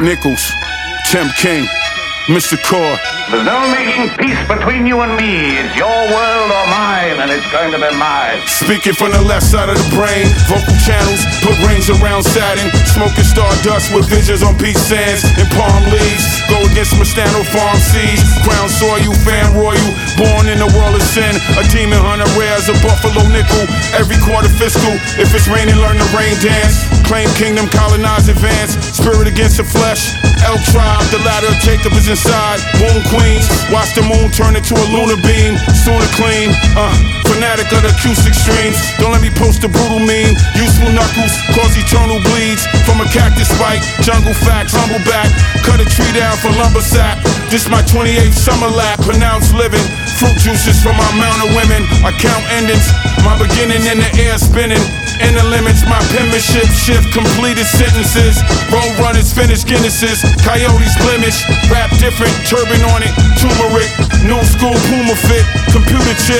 Nichols, Tim King, Mr. Core. There's no making peace between you and me. It's your world or mine, and it's going to be mine. Speaking from the left side of the brain, vocal channels, put rings around Saturn, smoking stardust with visions on peach sands and palm leaves. Go against Mustano farm seeds, crown soil, fan royal, born in the world of sin. A demon hunter rare as a buffalo nickel. Every quarter fiscal, if it's raining, learn to rain dance. Claim kingdom, colonize, advance. Spirit against the flesh. Elk tribe, the ladder of Jacob is inside. Womb queens, watch the moon turn into a lunar beam. Sooner clean, fanatic of the acoustic streams. Don't let me post a brutal meme. Useful knuckles, cause eternal bleeds. From a cactus spike, jungle facts, humble back. Cut a tree down for lumber sack. This my 28th summer lap, pronounced living. Fruit juices from my mount of women. I count endings, my beginning in the air spinning. Inner limits, my penmanship shift, completed sentences. Road runners, finish Guinnesses. Coyotes blemish, rap different, turban on it. Turmeric, new school Puma fit, computer chip.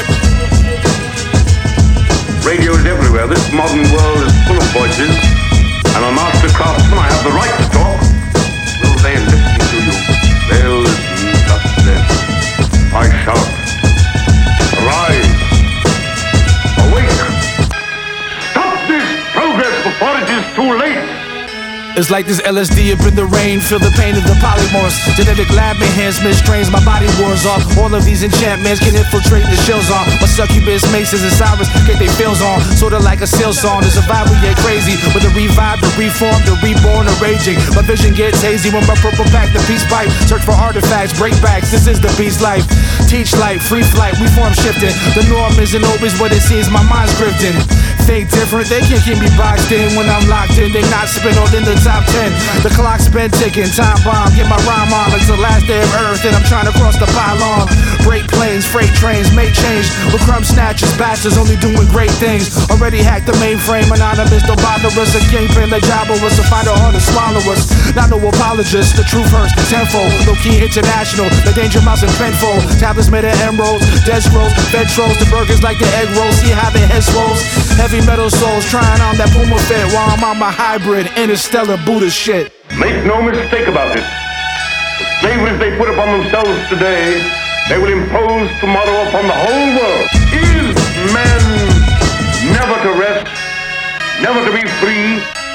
Radio is everywhere. This modern world is full of voices. I'm a master craftsman. I have the right to talk. Will they listen to you? They'll listen just then. I shout. Rise. Awake. Stop this progress before it is too late. It's like this LSD up in the rain, feel the pain of the polymorphs. Genetic lab enhancements strains my body wars off. All of these enchantments can infiltrate the shells on. My succubus, maces, and sirens get their feels on. Sorta like a seal song, to survive we get crazy. With the revive, the reform, the reborn, the raging. My vision gets hazy when my purple pack, the peace pipe. Search for artifacts, breakbacks, this is the beast life. Teach light, free flight, we form shifting. The norm isn't always what it seems, my mind's drifting. Think different, they can't keep me boxed in. When I'm locked in, they not spin all in the top 10. The clock's been ticking, time bomb, get my rhyme on. It's the last day of earth and I'm trying to cross the pylon. Break planes, freight trains, make change. With crumb snatchers, bastards only doing great things. Already hacked the mainframe, anonymous, don't bother us. A kingpin, the job of us, to find it hard to swallow us. Not no apologists, the truth hurts, tenfold. Low key international, the danger mouse and penfold. Tablets made of emeralds, dead scrolls, veg trolls. The burgers like the egg rolls, see how they head swolls. Heavy metal souls trying on that Puma fit while I'm on my hybrid interstellar Buddha shit. Make no mistake about it. The slaveries they put upon themselves today, they will impose tomorrow upon the whole world. Is man never to rest, never to be free?